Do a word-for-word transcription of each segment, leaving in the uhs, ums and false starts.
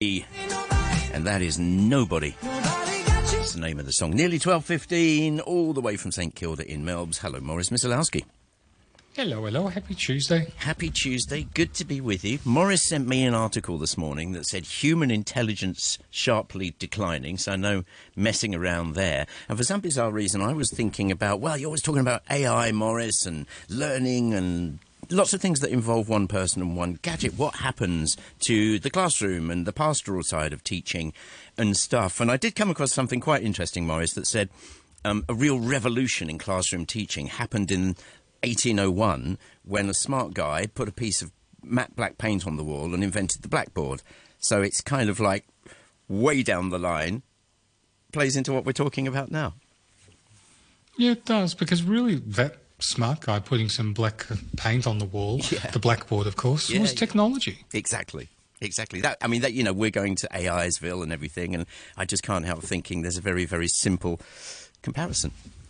And that is Nobody. That's the name of the song. Nearly twelve fifteen, all the way from St Kilda in Melbs. Hello, Maurice Misalowski. Hello, hello. Happy Tuesday. Happy Tuesday. Good to be with you. Maurice sent me an article this morning that said human intelligence sharply declining, so no messing around there. And for some bizarre reason, I was thinking about, well, you're always talking about A I, Maurice, and learning and lots of things that involve one person and one gadget. What happens to the classroom and the pastoral side of teaching and stuff? And I did come across something quite interesting, Maurice, that said um, a real revolution in classroom teaching happened in eighteen oh one when a smart guy put a piece of matte black paint on the wall and invented the blackboard. So it's kind of like way down the line, plays into what we're talking about now. Yeah, it does, because really that smart guy putting some black paint on the wall, yeah. the blackboard, of course, yeah, was technology. Exactly. Exactly. That, I mean, that, you know, we're going to A Isville and everything, and I just can't help thinking there's a very, very simple comparison.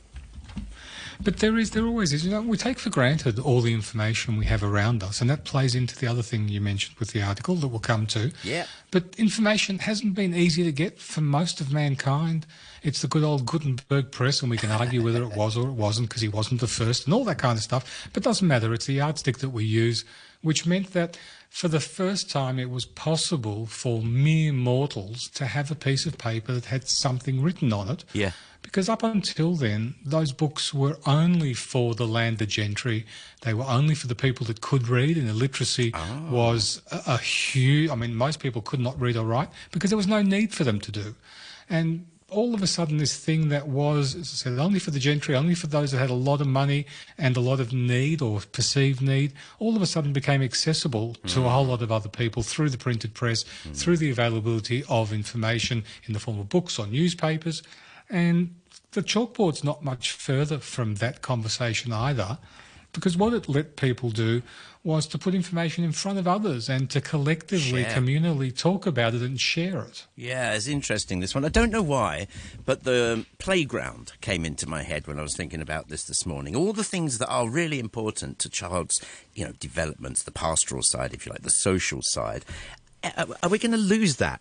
But there is, there always is. You know, we take for granted all the information we have around us, and that plays into the other thing you mentioned with the article that we'll come to. Yeah. But information hasn't been easy to get for most of mankind. It's the good old Gutenberg press, and we can argue whether it was or it wasn't because he wasn't the first and all that kind of stuff. But it doesn't matter. It's the yardstick that we use, which meant that for the first time it was possible for mere mortals to have a piece of paper that had something written on it. Yeah. Because up until then, those books were only for the landed gentry. They were only for the people that could read, and illiteracy oh. was a, a huge... I mean, most people could not read or write because there was no need for them to do. And all of a sudden, this thing that was, as I said, only for the gentry, only for those that had a lot of money and a lot of need or perceived need, all of a sudden became accessible mm. to a whole lot of other people through the printed press, mm. through the availability of information in the form of books or newspapers. And the chalkboard's not much further from that conversation either, because what it let people do was to put information in front of others and to collectively, share. communally talk about it and share it. Yeah, it's interesting, this one. I don't know why, but the playground came into my head when I was thinking about this this morning. All the things that are really important to child's, you know, developments, the pastoral side, if you like, the social side. Are we going to lose that?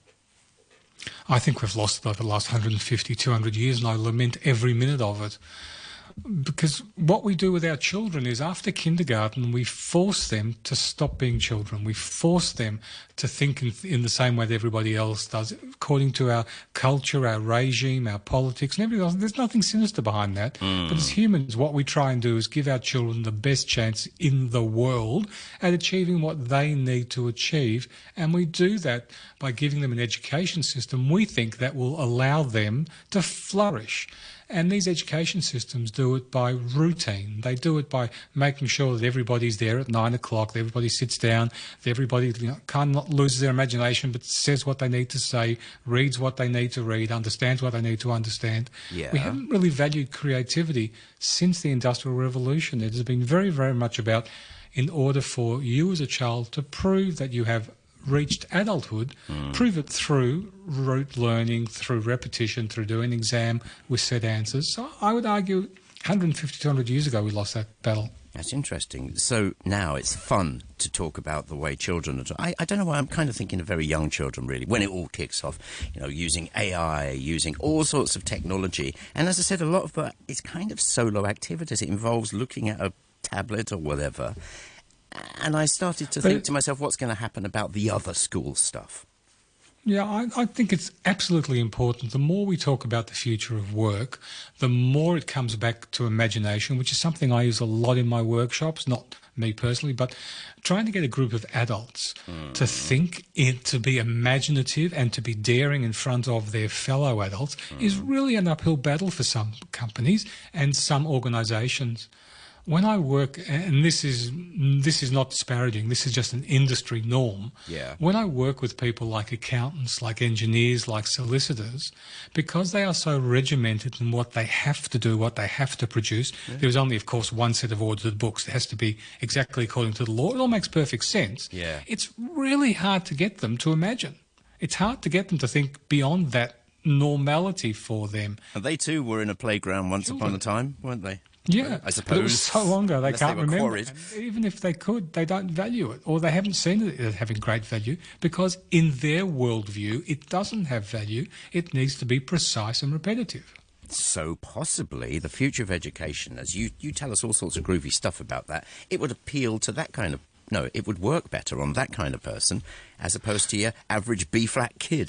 I think we've lost it over the last one hundred fifty, two hundred years, and I lament every minute of it. Because what we do with our children is after kindergarten, we force them to stop being children. We force them to think in, in the same way that everybody else does, according to our culture, our regime, our politics, and everything else. There's nothing sinister behind that. Mm. But as humans, what we try and do is give our children the best chance in the world at achieving what they need to achieve. And we do that by giving them an education system we think that will allow them to flourish. And these education systems do it by routine. They do it by making sure that everybody's there at nine o'clock, that everybody sits down, that everybody you know, kind of loses their imagination but says what they need to say, reads what they need to read, understands what they need to understand. Yeah. We haven't really valued creativity since the Industrial Revolution. It has been very, very much about, in order for you as a child to prove that you have reached adulthood, mm. prove it through rote learning, through repetition, through doing an exam with set answers. So I would argue one hundred fifty, two hundred years ago we lost that battle. That's interesting. So now it's fun to talk about the way children are... I, I don't know why, I'm kind of thinking of very young children, really, when it all kicks off, you know, using A I, using all sorts of technology. And as I said, a lot of it is kind of solo activities. It involves looking at a tablet or whatever. And I started to think to myself, what's going to happen about the other school stuff? Yeah, I, I think it's absolutely important. The more we talk about the future of work, the more it comes back to imagination, which is something I use a lot in my workshops, not me personally, but trying to get a group of adults mm. to think, in, to be imaginative and to be daring in front of their fellow adults mm. is really an uphill battle for some companies and some organisations. When I work, and this is this is not disparaging, this is just an industry norm. Yeah. When I work with people like accountants, like engineers, like solicitors, because they are so regimented in what they have to do, what they have to produce, yeah. there is only, of course, one set of audited books. It has to be exactly according to the law. It all makes perfect sense. Yeah. It's really hard to get them to imagine. It's hard to get them to think beyond that normality for them. And they too were in a playground once Children. upon a time, weren't they? Yeah, I suppose. but it was so long ago they unless can't they were remember. quarried. And even if they could, they don't value it, or they haven't seen it as having great value, because in their worldview, it doesn't have value. It needs to be precise and repetitive. So possibly the future of education, as you, you tell us all sorts of groovy stuff about that, it would appeal to that kind of, no, it would work better on that kind of person as opposed to your average B-flat kid.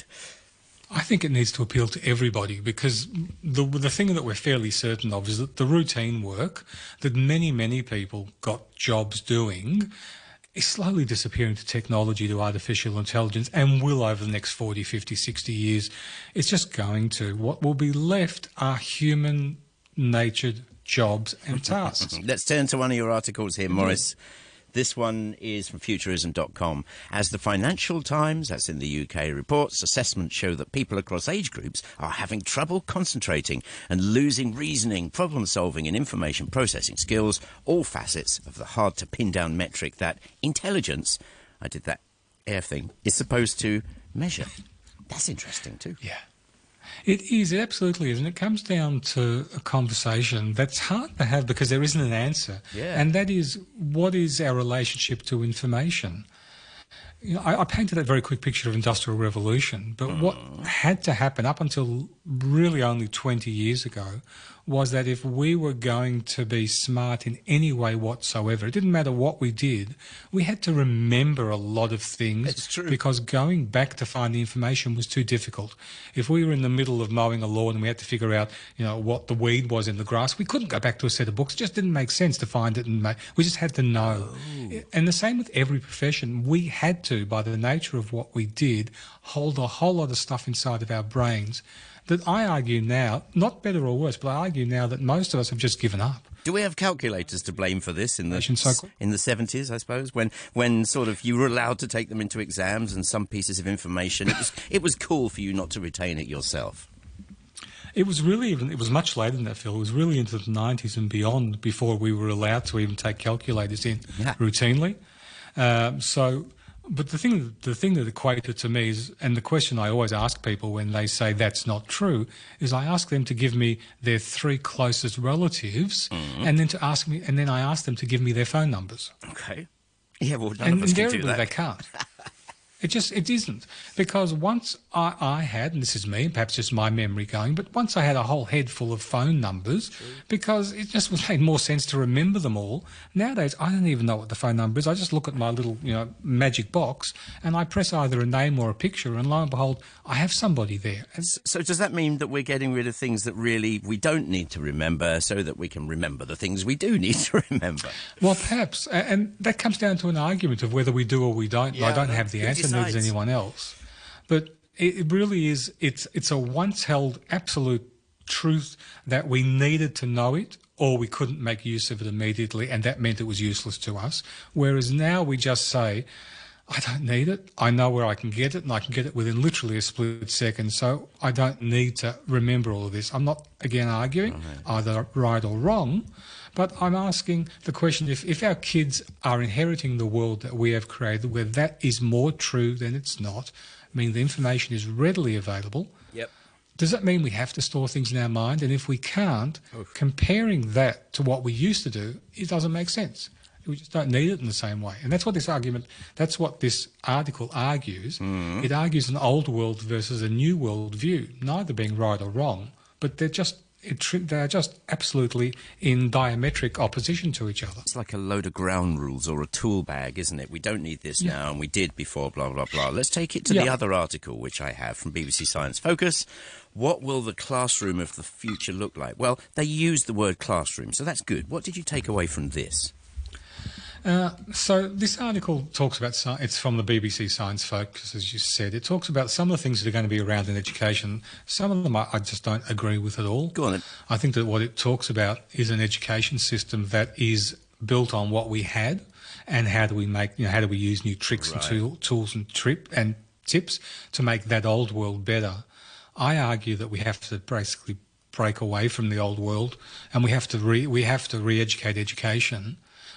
I think it needs to appeal to everybody, because the the thing that we're fairly certain of is that the routine work that many, many people got jobs doing is slowly disappearing to technology, to artificial intelligence, and will over the next forty, fifty, sixty years. It's just going to. What will be left are human-natured jobs and tasks. Let's turn to one of your articles here, Maurice. This one is from futurism dot com. As the Financial Times, that's in the U K, reports, assessments show that people across age groups are having trouble concentrating and losing reasoning, problem-solving and information processing skills, all facets of the hard-to-pin-down metric that intelligence, I did that air thing, is supposed to measure. That's interesting too. Yeah. It is, it absolutely is, and it comes down to a conversation that's hard to have because there isn't an answer, Yeah. and that is, what is our relationship to information? You know, I, I painted that very quick picture of Industrial Revolution, but mm. what had to happen up until really only twenty years ago was that if we were going to be smart in any way whatsoever, it didn't matter what we did, we had to remember a lot of things. It's true. Because going back to find the information was too difficult. If we were in the middle of mowing a lawn and we had to figure out, you know, what the weed was in the grass, we couldn't go back to a set of books. It just didn't make sense to find it, and make, we just had to know. Oh. And the same with every profession. We had to, by the nature of what we did, hold a whole lot of stuff inside of our brains that I argue now, not better or worse, but I argue now that most of us have just given up. Do we have calculators to blame for this in the so in the seventies, I suppose, when when sort of you were allowed to take them into exams and some pieces of information, it was it was cool for you not to retain it yourself? It was really even, it was much later than that, Phil. It was really into the nineties and beyond before we were allowed to even take calculators in yeah. routinely. Um, so... But the thing, the thing that equated to me is, and the question I always ask people when they say that's not true, is I ask them to give me their three closest relatives, mm-hmm. and then to ask me, and then I ask them to give me their phone numbers. Okay. Yeah, well, none and of us can do invariably that. They can't. It just, it isn't. Because once I, I had, and this is me, perhaps just my memory going, but once I had a whole head full of phone numbers, True. Because it just made more sense to remember them all. Nowadays, I don't even know what the phone number is. I just look at my little, you know, magic box and I press either a name or a picture, and lo and behold, I have somebody there. And so does that mean that we're getting rid of things that really we don't need to remember so that we can remember the things we do need to remember? Well, perhaps. And that comes down to an argument of whether we do or we don't. Yeah, I don't have the answer, neither does anyone else. But it really is, it's, it's a once held absolute truth that we needed to know it or we couldn't make use of it immediately, and that meant it was useless to us. Whereas now we just say, I don't need it. I know where I can get it, and I can get it within literally a split second, so I don't need to remember all of this. I'm not, again, arguing okay. either right or wrong, but I'm asking the question, if, if our kids are inheriting the world that we have created, where that is more true than it's not, I mean, the information is readily available, yep. does that mean we have to store things in our mind? And if we can't, Oof. comparing that to what we used to do, it doesn't make sense. We just don't need it in the same way. And that's what this argument, that's what this article argues. Mm. It argues an old world versus a new world view, neither being right or wrong, but they're just it, they're just absolutely in diametric opposition to each other. It's like a load of ground rules or a tool bag, isn't it? We don't need this yeah. now, and we did before, blah, blah, blah. Let's take it to yeah. the other article, which I have from B B C Science Focus. What will the classroom of the future look like? Well, they use the word classroom, so that's good. What did you take away from this? Uh, so this article talks about, it's from the B B C Science Focus, as you said. It talks about some of the things that are going to be around in education. Some of them I, I just don't agree with at all. Go on then. I think that what it talks about is an education system that is built on what we had, and how do we make, you know, how do we use new tricks right. and tool, tools and trip and tips to make that old world better. I argue that we have to basically break away from the old world, and we have to re, we have to re-educate education.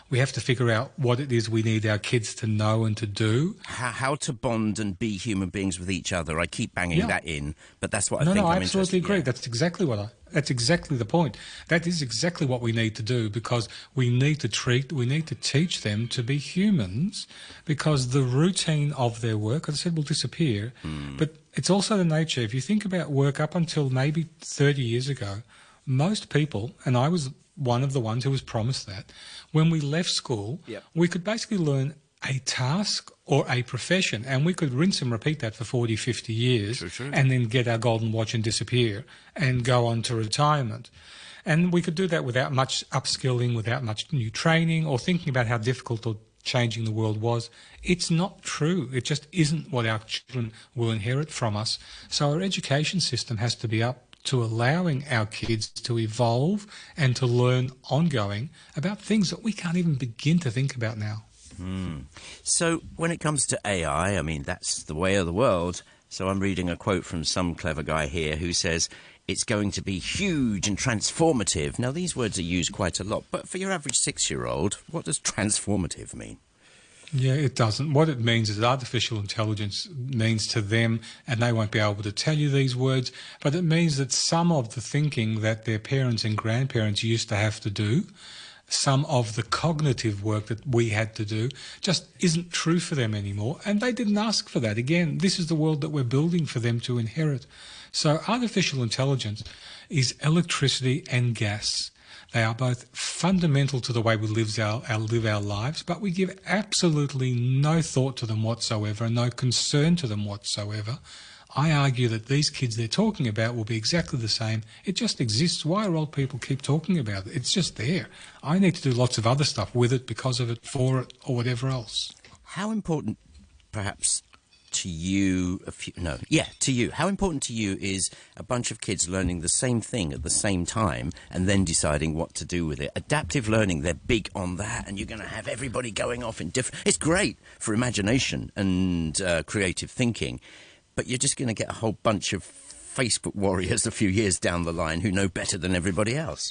We have to figure out what it is we need our kids to know and to do. How, how to bond and be human beings with each other. I keep banging Yeah. that in, but that's what I No, think no, I I'm absolutely interested agree. yeah. That's exactly what I. That's exactly the point. That is exactly what we need to do, because we need to treat, we need to teach them to be humans, because the routine of their work, as I said, will disappear. Mm. But it's also the nature. If you think about work up until maybe thirty years ago, most people, and I was one of the ones who was promised that, when we left school, Yep. we could basically learn a task or a profession, and we could rinse and repeat that for forty, fifty years, True, true. and then get our golden watch and disappear and go on to retirement. And we could do that without much upskilling, without much new training, or thinking about how difficult or changing the world was. It's not true. It just isn't what our children will inherit from us. So our education system has to be up to allowing our kids to evolve and to learn ongoing about things that we can't even begin to think about now. Mm. So when it comes to A I, I mean, that's the way of the world. So I'm reading a quote from some clever guy here who says it's going to be huge and transformative. Now, these words are used quite a lot, but for your average six-year-old, what does transformative mean? Yeah, it doesn't. What it means is artificial intelligence means to them, and they won't be able to tell you these words, but it means that some of the thinking that their parents and grandparents used to have to do, some of the cognitive work that we had to do, just isn't true for them anymore, and they didn't ask for that. Again, this is the world that we're building for them to inherit. So artificial intelligence is electricity and gas. They are both fundamental to the way we live our, our, live our lives, but we give absolutely no thought to them whatsoever, no concern to them whatsoever. I argue that these kids they're talking about will be exactly the same. It just exists. Why do old people keep talking about it? It's just there. I need to do lots of other stuff with it, because of it, for it, or whatever else. How important, perhaps, to you, a few, no, yeah, to you, how important to you is a bunch of kids learning the same thing at the same time and then deciding what to do with it? Adaptive learning, they're big on that, and you're going to have everybody going off in different... It's great for imagination and uh, creative thinking, but you're just going to get a whole bunch of Facebook warriors a few years down the line who know better than everybody else.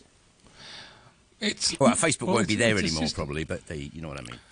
It's, Well, Facebook well, won't be it's- there it's a anymore, system. probably, but they, you know what I mean.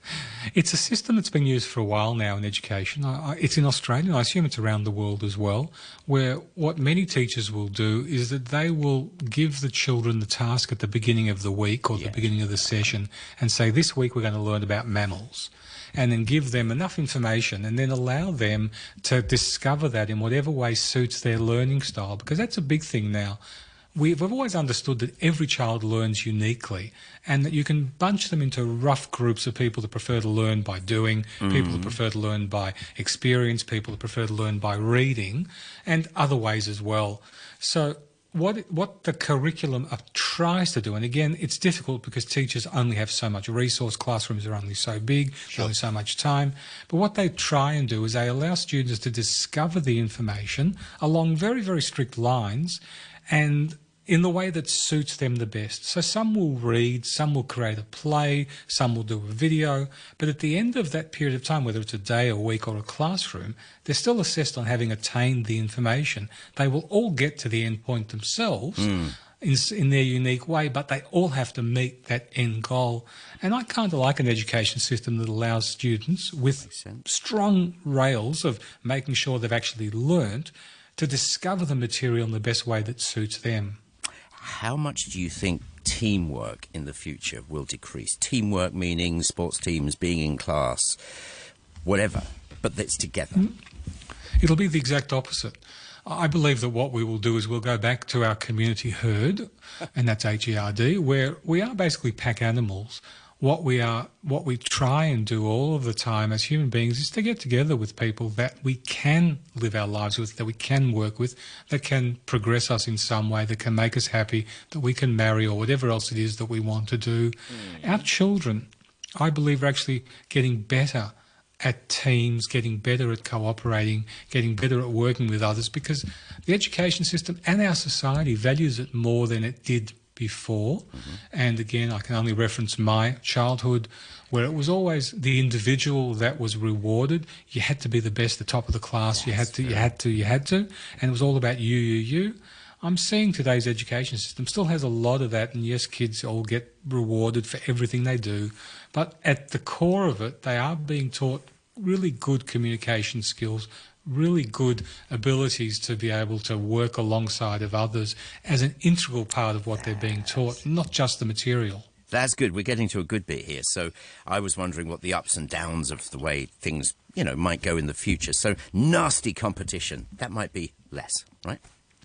It's a system that's been used for a while now in education. I, I, it's in Australia, and I assume it's around the world as well, where what many teachers will do is that they will give the children the task at the beginning of the week or Yeah. the beginning of the session and say, this week we're going to learn about mammals, and then give them enough information and then allow them to discover that in whatever way suits their learning style, because that's a big thing now. We've always understood that every child learns uniquely, and that you can bunch them into rough groups of people that prefer to learn by doing, people that prefer to learn by experience, people that prefer to learn by reading, and other ways as well. So what what the curriculum uh, tries to do, and again, it's difficult because teachers only have so much resource, classrooms are only so big, Sure. only so much time, but what they try and do is they allow students to discover the information along very, very strict lines, and in the way that suits them the best. So some will read, some will create a play, some will do a video, but at the end of that period of time, whether it's a day, a week or a classroom, they're still assessed on having attained the information. They will all get to the end point themselves in, in their unique way, but they all have to meet that end goal. And I kind of like an education system that allows students with Makes sense. strong rails of making sure they've actually learnt to discover the material in the best way that suits them. How much do you think teamwork in the future will decrease? Teamwork meaning sports teams being in class, whatever, but that's together. It'll be the exact opposite. I believe that what we will do is we'll go back to our community herd, and that's H E R D, where we are basically pack animals. What we are, what we try and do all of the time as human beings is to get together with people that we can live our lives with, that we can work with, that can progress us in some way, that can make us happy, that we can marry or whatever else it is that we want to do. Mm. Our children, I believe, are actually getting better at teams, getting better at cooperating, getting better at working with others, because the education system and our society values it more than it did before. Mm-hmm. And again, I can only reference my childhood, where it was always the individual that was rewarded. You had to be the best, the top of the class. Yes, you had to, you had to, you had to, and it was all about you, you, you. I'm seeing today's education system still has a lot of that, and yes, kids all get rewarded for everything they do, but at the core of it, they are being taught really good communication skills, really good abilities to be able to work alongside of others as an integral part of what they're being taught, not just the material. That's good. We're getting to a good bit here. So I was wondering what the ups and downs of the way things, you know, might go in the future. So nasty competition, that might be less, right?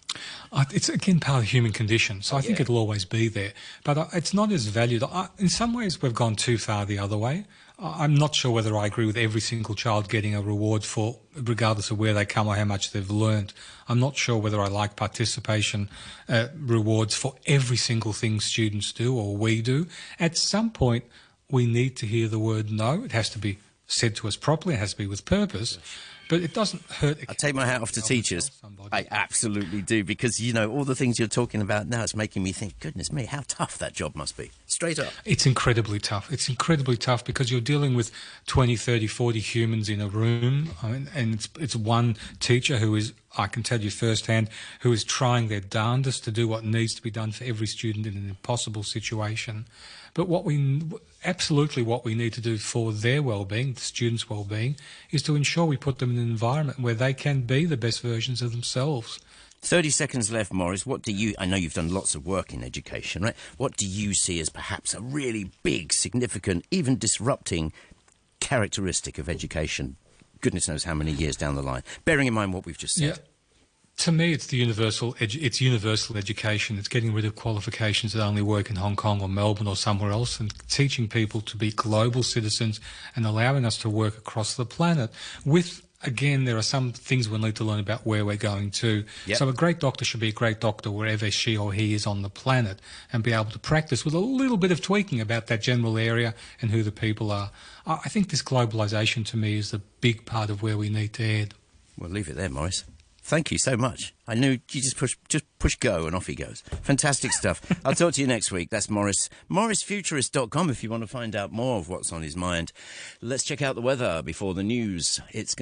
Uh, it's, again, part of the human condition, so I Yeah. think it'll always be there. But uh, it's not as valued. I, in some ways, we've gone too far the other way. I- I'm not sure whether I agree with every single child getting a reward for, regardless of where they come or how much they've learned. I'm not sure whether I like participation uh, rewards for every single thing students do or we do. At some point, we need to hear the word no. It has to be said to us properly. It has to be with purpose. But it doesn't hurt. I take my hat off to teachers. I absolutely do, because, you know, all the things you're talking about now, it's making me think, goodness me, how tough that job must be. Straight up. It's incredibly tough. It's incredibly tough because you're dealing with twenty, thirty, forty humans in a room, I mean, and it's, it's one teacher who is, I can tell you firsthand, who is trying their darndest to do what needs to be done for every student in an impossible situation. But what we absolutely what we need to do for their well-being, the students' well-being, is to ensure we put them in an environment where they can be the best versions of themselves. thirty seconds left, Maurice. What do you... I know you've done lots of work in education, right? What do you see as perhaps a really big, significant, even disrupting characteristic of education? Goodness knows how many years down the line. Bearing in mind what we've just said. Yeah. To me, it's the universal. Edu- it's universal education. It's getting rid of qualifications that only work in Hong Kong or Melbourne or somewhere else, and teaching people to be global citizens and allowing us to work across the planet. With, again, there are some things we'll need to learn about where we're going to. Yep. So a great doctor should be a great doctor wherever she or he is on the planet, and be able to practice with a little bit of tweaking about that general area and who the people are. I I think this globalisation, to me, is the big part of where we need to head. We'll leave it there, Maurice. Thank you so much. I knew you just push, just push go and off he goes. Fantastic stuff. I'll talk to you next week. That's Maurice. Maurice Futurist dot com if you want to find out more of what's on his mind. Let's check out the weather before the news. It's